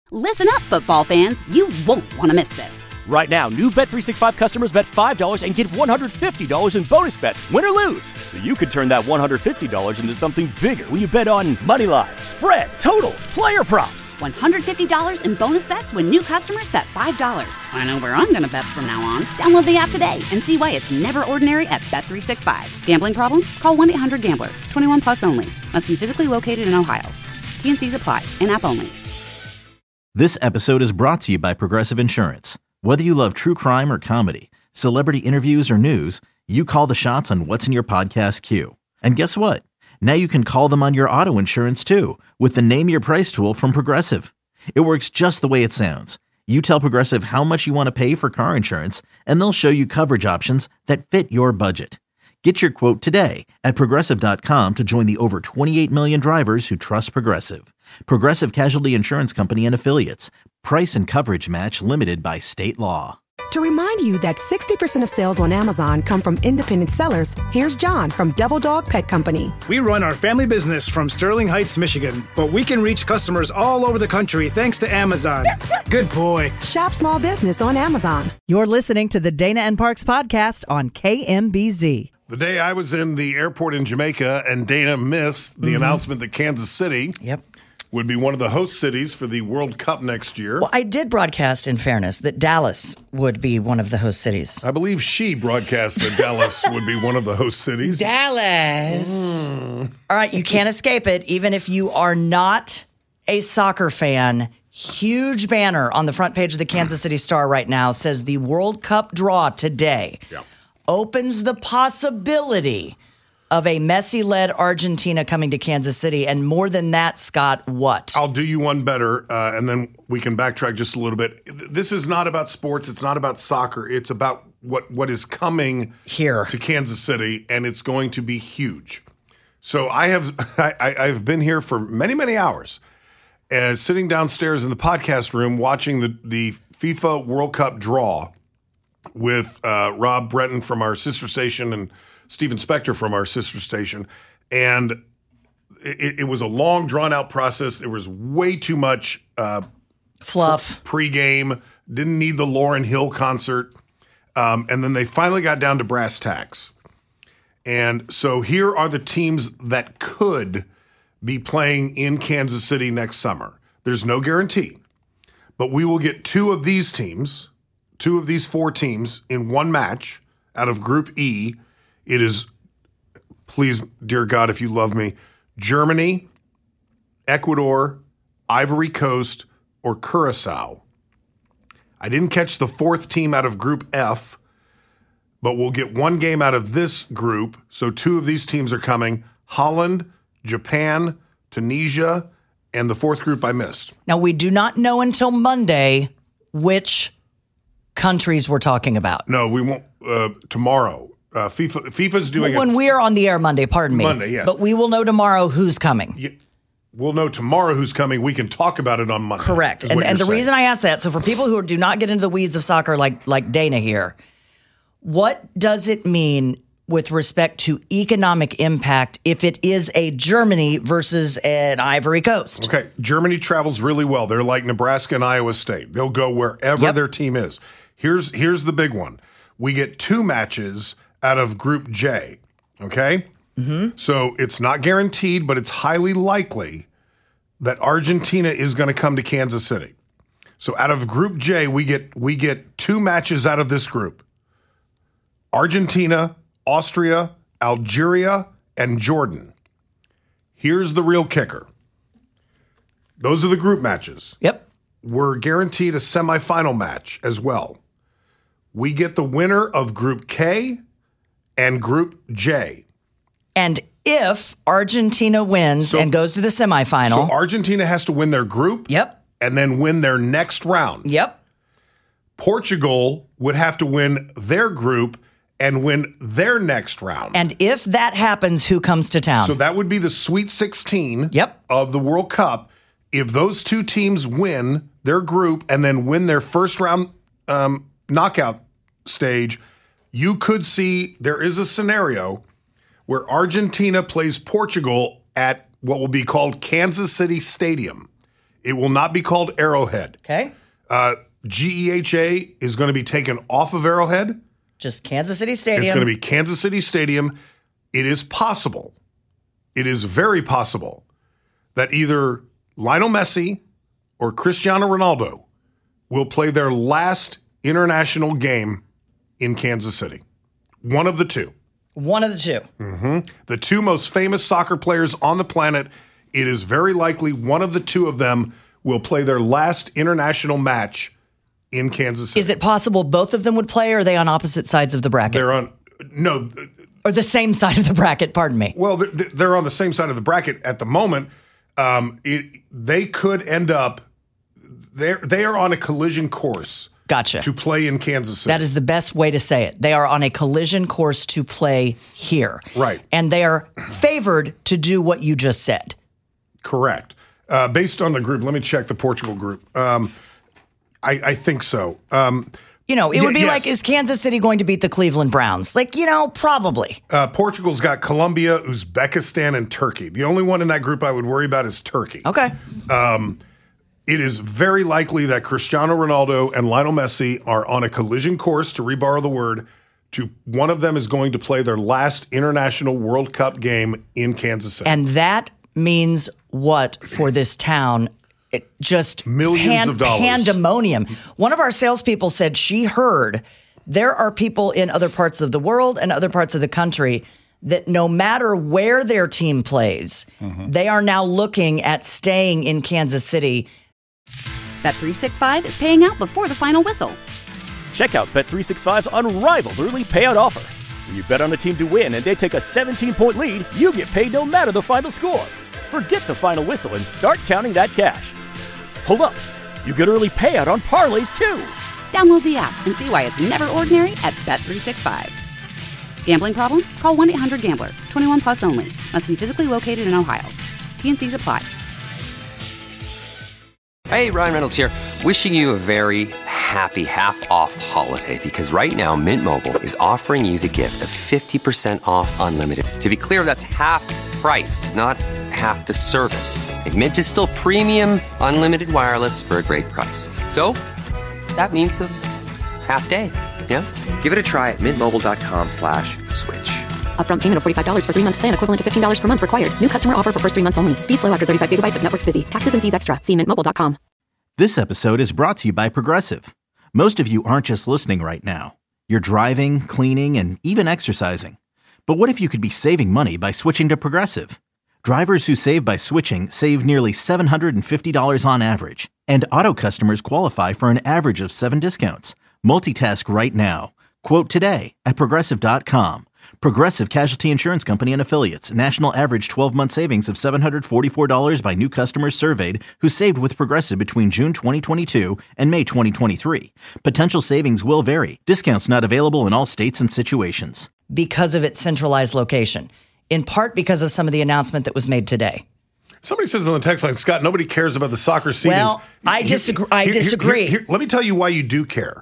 Listen up, football fans. You won't want to miss this. Right now, new Bet365 customers bet $5 and get $150 in bonus bets, win or lose. So you could turn that $150 into something bigger when you bet on money line, spread, totals, player props. $150 in bonus bets when new customers bet $5. I know where I'm going to bet from now on. Download the app today and see why it's never ordinary at Bet365. Gambling problem? Call 1-800-GAMBLER. 21 plus only. Must be physically located in Ohio. T&Cs apply. In-app only. This episode is brought to you by Progressive Insurance. Whether you love true crime or comedy, celebrity interviews or news, you call the shots on what's in your podcast queue. And guess what? Now you can call them on your auto insurance too with the Name Your Price tool from Progressive. It works just the way it sounds. You tell Progressive how much you want to pay for car insurance, and they'll show you coverage options that fit your budget. Get your quote today at Progressive.com to join the over 28 million drivers who trust Progressive. Progressive Casualty Insurance Company and Affiliates. Price and coverage match limited by state law. To remind you that 60% of sales on Amazon come from independent sellers, here's John from Devil Dog Pet Company. We run our family business from Sterling Heights, Michigan, but we can reach customers all over the country thanks to Amazon. Good boy. Shop small business on Amazon. You're listening to the Dana and Parks podcast on KMBZ. The day I was in the airport in Jamaica and Dana missed the announcement that Kansas City would be one of the host cities for the World Cup next year. Well, I did broadcast, in fairness, that Dallas would be one of the host cities. I believe she broadcast that Dallas would be one of the host cities. Dallas! All right, you can't escape it, even if you are not a soccer fan. Huge banner on the front page of the Kansas City Star right now says the World Cup draw today opens the possibility of a Messi-led Argentina coming to Kansas City. And more than that, Scott, what? I'll do you one better, and then we can backtrack just a little bit. This is not about sports. It's not about soccer. It's about what is coming here to Kansas City, and it's going to be huge. So I've been here for many, many hours, sitting downstairs in the podcast room watching the FIFA World Cup draw with Rob Breton from our sister station and Stephen Spector from our sister station. And it was a long, drawn-out process. There was way too much fluff. Pre-game. Didn't need the Lauryn Hill concert. And then they finally got down to brass tacks. And so here are the teams that could be playing in Kansas City next summer. There's no guarantee. But we will get two of these four teams in one match out of Group E. It is, please, dear God, if you love me, Germany, Ecuador, Ivory Coast, or Curacao. I didn't catch the fourth team out of Group F, but we'll get one game out of this group. So two of these teams are coming: Holland, Japan, Tunisia, and the fourth group I missed. Now, we do not know until Monday which countries we're talking about. No, we won't. Tomorrow. FIFA's doing when we are on the air Monday, pardon me. Monday, yes. But we will know tomorrow who's coming. Yeah, we'll know tomorrow who's coming. We can talk about it on Monday. Correct. And the reason I ask that, so for people who do not get into the weeds of soccer like Dana here, what does it mean with respect to economic impact if it is a Germany versus an Ivory Coast? Okay, Germany travels really well. They're like Nebraska and Iowa State. They'll go wherever their team is. Here's the big one. We get two matches out of Group J, okay? Mm-hmm. So it's not guaranteed, but it's highly likely that Argentina is going to come to Kansas City. So out of Group J, we get two matches out of this group: Argentina, Austria, Algeria, and Jordan. Here's the real kicker. Those are the group matches. Yep. We're guaranteed a semifinal match as well. We get the winner of Group K and Group J. And if Argentina wins and goes to the semifinal. So Argentina has to win their group. Yep. And then win their next round. Yep. Portugal would have to win their group and win their next round. And if that happens, who comes to town? So that would be the Sweet 16 of the World Cup. If those two teams win their group and then win their first round knockout stage, you could see there is a scenario where Argentina plays Portugal at what will be called Kansas City Stadium. It will not be called Arrowhead. Okay. GEHA is going to be taken off of Arrowhead. Just Kansas City Stadium. It's going to be Kansas City Stadium. It is possible, it is very possible, that either Lionel Messi or Cristiano Ronaldo will play their last international game in Kansas City. One of the two. One of the two. Mm-hmm. The two most famous soccer players on the planet. It is very likely one of the two of them will play their last international match in Kansas City. Is it possible both of them would play, or are they on opposite sides of the bracket? They're on, no. Or the same side of the bracket, pardon me. Well, they're on the same side of the bracket at the moment. They could end up, they are on a collision course. Gotcha. To play in Kansas City. That is the best way to say it. They are on a collision course to play here. Right. And they are favored to do what you just said. Correct. Based on the group, let me check the Portugal group. I think so. It would be like, is Kansas City going to beat the Cleveland Browns? Probably. Portugal's got Colombia, Uzbekistan, and Turkey. The only one in that group I would worry about is Turkey. Okay. It is very likely that Cristiano Ronaldo and Lionel Messi are on a collision course, to reborrow the word, to one of them is going to play their last international World Cup game in Kansas City. And that means what for this town? It just millions of dollars. Pandemonium. One of our salespeople said she heard there are people in other parts of the world and other parts of the country that no matter where their team plays, they are now looking at staying in Kansas City. Bet365 is paying out before the final whistle. Check out Bet365's unrivaled early payout offer. When you bet on a team to win and they take a 17-point lead, you get paid no matter the final score. Forget the final whistle and start counting that cash. Hold up. You get early payout on parlays, too. Download the app and see why it's never ordinary at Bet365. Gambling problem? Call 1-800-GAMBLER. 21 plus only. Must be physically located in Ohio. T&Cs apply. Hey, Ryan Reynolds here. Wishing you a very happy half-off holiday, because right now Mint Mobile is offering you the gift of 50% off unlimited. To be clear, that's half price, not half the service. And Mint is still premium unlimited wireless for a great price. So that means a half day. Yeah? Give it a try at mintmobile.com/switch. Upfront payment of $45 for 3-month plan, equivalent to $15 per month required. New customer offer for first 3 months only. Speed slow after 35 gigabytes if network's busy. Taxes and fees extra. See mintmobile.com. This episode is brought to you by Progressive. Most of you aren't just listening right now. You're driving, cleaning, and even exercising. But what if you could be saving money by switching to Progressive? Drivers who save by switching save nearly $750 on average. And auto customers qualify for an average of 7 discounts. Multitask right now. Quote today at Progressive.com. Progressive Casualty Insurance Company and Affiliates. National average 12-month savings of $744 by new customers surveyed who saved with Progressive between June 2022 and May 2023. Potential savings will vary. Discounts not available in all states and situations. Because of its centralized location. In part because of some of the announcement that was made today. Somebody says on the text line, Scott, nobody cares about the soccer seedings. Well, I disagree. Let me tell you why you do care.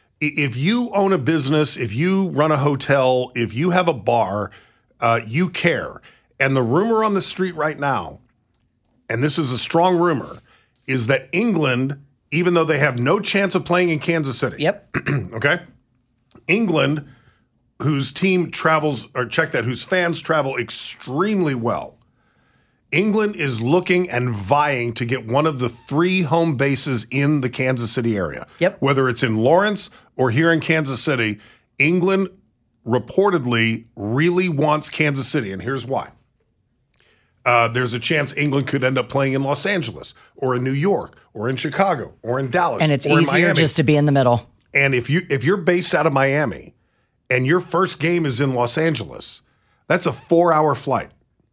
If you own a business, if you run a hotel, if you have a bar, you care. And the rumor on the street right now, and this is a strong rumor, is that England, even though they have no chance of playing in Kansas City. Yep. Okay? England, whose team travels, or check that, whose fans travel extremely well. England is looking and vying to get one of the 3 home bases in the Kansas City area. Yep. Whether it's in Lawrence or here in Kansas City, England reportedly really wants Kansas City, and here's why. There's a chance England could end up playing in Los Angeles or in New York or in Chicago or in Dallas. And it's or easier in Miami. just to be in the middle. And if you're based out of Miami and your first game is in Los Angeles, that's a 4-hour flight.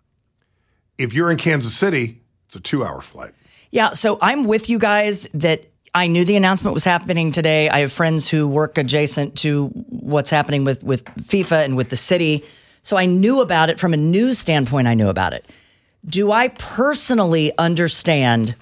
If you're in Kansas City, it's a 2-hour flight. Yeah, so I'm with you guys that I knew the announcement was happening today. I have friends who work adjacent to what's happening with FIFA and with the city. So I knew about it from a news standpoint. I knew about it. Do I personally understand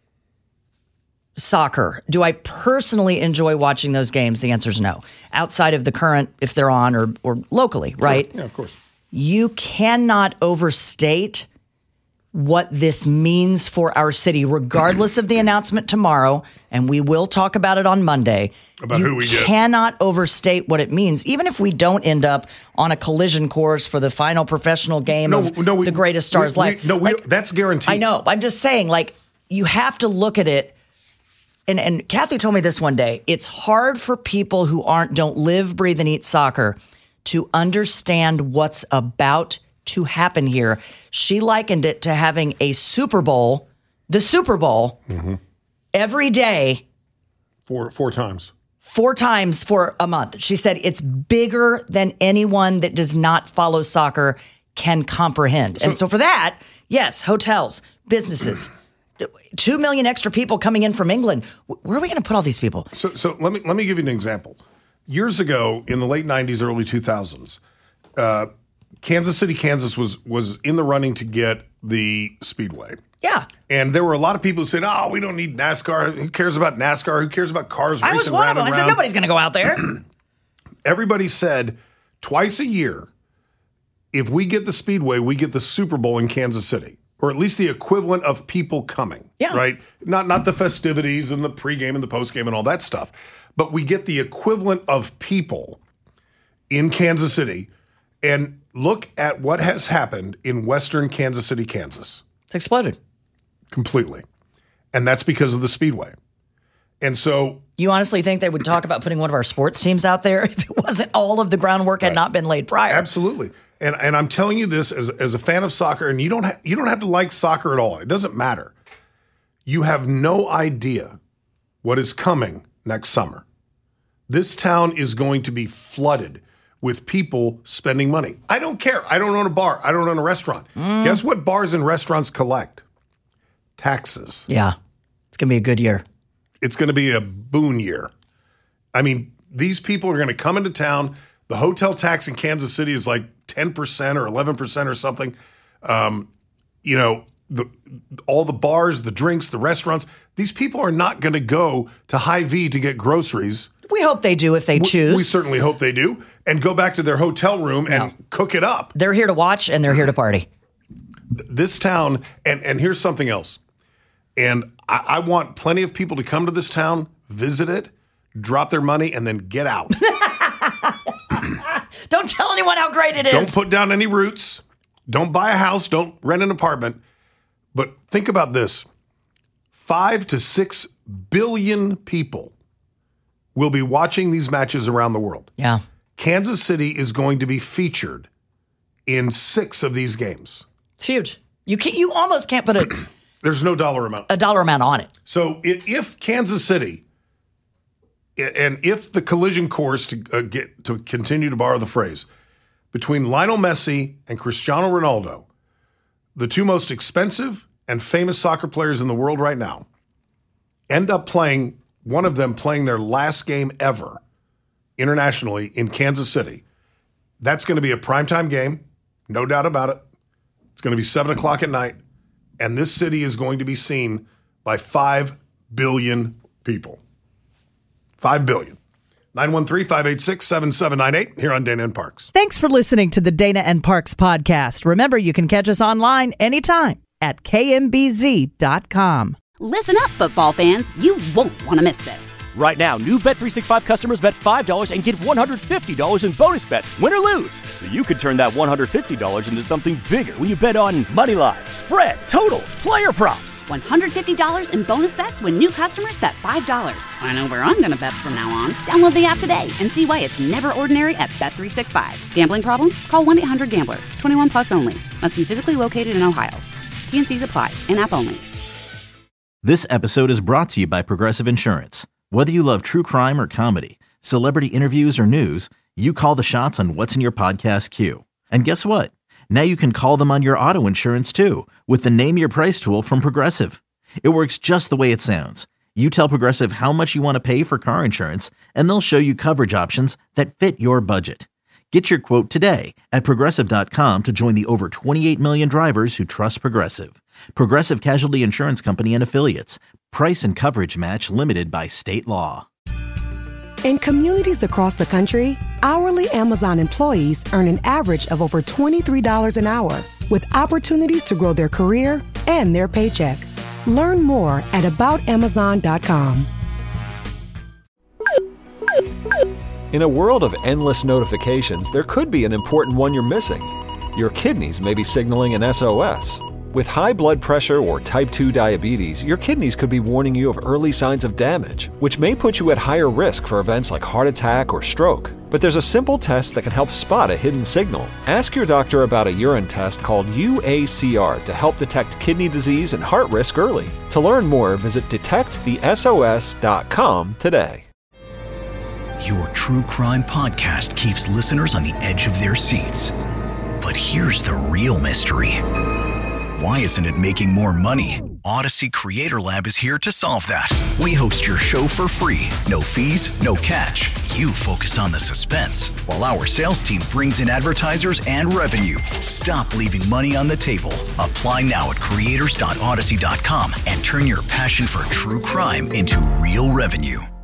soccer? Do I personally enjoy watching those games? The answer is no. Outside of the current, if they're on or locally, right? Yeah, of course. You cannot overstate what this means for our city, regardless of the announcement tomorrow, and we will talk about it on Monday. About who we get. You cannot overstate what it means, even if we don't end up on a collision course for the final professional game of the greatest stars life. That's guaranteed. I know. I'm just saying, like, you have to look at it. And Kathy told me this one day. It's hard for people who don't live, breathe, and eat soccer to understand what's about to happen here. She likened it to having a Super Bowl, the Super Bowl, every day. Four times. 4 times for a month. She said it's bigger than anyone that does not follow soccer can comprehend. And so for that, yes, hotels, businesses, 2 million extra people coming in from England. Where are we going to put all these people? So let me give you an example. Years ago, in the late 90s, early 2000s, Kansas City, Kansas was in the running to get the Speedway. Yeah. And there were a lot of people who said, oh, we don't need NASCAR. Who cares about NASCAR? Who cares about cars racing around and around? I was one of them. I said, nobody's going to go out there. Everybody said twice a year, if we get the Speedway, we get the Super Bowl in Kansas City. Or at least the equivalent of people coming. Yeah. Right? Not the festivities and the pregame and the postgame and all that stuff. But we get the equivalent of people in Kansas City. And look at what has happened in western Kansas City, Kansas. It's exploded. Completely. And that's because of the Speedway. And so... You honestly think they would talk about putting one of our sports teams out there if it wasn't all of the groundwork had not been laid prior? Absolutely. And I'm telling you this as a fan of soccer, and you don't have to like soccer at all. It doesn't matter. You have no idea what is coming next summer. This town is going to be flooded with people spending money. I don't care. I don't own a bar. I don't own a restaurant. Guess what bars and restaurants collect? Taxes. Yeah. It's going to be a good year. It's going to be a boon year. I mean, these people are going to come into town. The hotel tax in Kansas City is like 10% or 11% or something. All the bars, the drinks, the restaurants, these people are not going to go to Hy-Vee to get groceries. We hope they do if they choose. We certainly hope they do. And go back to their hotel room and cook it up. They're here to watch and they're here to party. This town, and here's something else. And I want plenty of people to come to this town, visit it, drop their money, and then get out. Don't tell anyone how great it is. Don't put down any roots. Don't buy a house. Don't rent an apartment. But think about this. 5 to 6 billion people will be watching these matches around the world. Yeah. Kansas City is going to be featured in 6 of these games. It's huge. You almost can't put There's no dollar amount. A dollar amount on it. So if Kansas City, and if the collision course, to continue to borrow the phrase, between Lionel Messi and Cristiano Ronaldo, the 2 most expensive and famous soccer players in the world right now, end up playing, one of them playing their last game ever internationally in Kansas City, that's going to be a primetime game, no doubt about it. It's going to be 7 o'clock at night, and this city is going to be seen by 5 billion people. 5 billion. 913-586-7798 here on Dana and Parks. Thanks for listening to the Dana and Parks podcast. Remember, you can catch us online anytime at kmbz.com. Listen up, football fans. You won't want to miss this. Right now, new Bet365 customers bet $5 and get $150 in bonus bets, win or lose. So you could turn that $150 into something bigger when you bet on moneyline, spread, totals, player props. $150 in bonus bets when new customers bet $5. I know where I'm going to bet from now on. Download the app today and see why it's never ordinary at Bet365. Gambling problem? Call 1-800-GAMBLER. 21 plus only. Must be physically located in Ohio. T&Cs apply. In-app only. This episode is brought to you by Progressive Insurance. Whether you love true crime or comedy, celebrity interviews or news, you call the shots on what's in your podcast queue. And guess what? Now you can call them on your auto insurance too with the Name Your Price tool from Progressive. It works just the way it sounds. You tell Progressive how much you want to pay for car insurance, and they'll show you coverage options that fit your budget. Get your quote today at Progressive.com to join the over 28 million drivers who trust Progressive. Progressive Casualty Insurance Company and Affiliates. Price and coverage match limited by state law. In communities across the country, hourly Amazon employees earn an average of over $23 an hour. with opportunities to grow their career and their paycheck. Learn more at aboutamazon.com. In a world of endless notifications, there could be an important one you're missing. Your kidneys may be signaling an SOS. With high blood pressure or type 2 diabetes, your kidneys could be warning you of early signs of damage, which may put you at higher risk for events like heart attack or stroke. But there's a simple test that can help spot a hidden signal. Ask your doctor about a urine test called UACR to help detect kidney disease and heart risk early. To learn more, visit detectthesos.com today. Your true crime podcast keeps listeners on the edge of their seats. But here's the real mystery. Why isn't it making more money? Odyssey Creator Lab is here to solve that. We host your show for free. No fees, no catch. You focus on the suspense, while our sales team brings in advertisers and revenue. Stop leaving money on the table. Apply now at creators.odyssey.com and turn your passion for true crime into real revenue.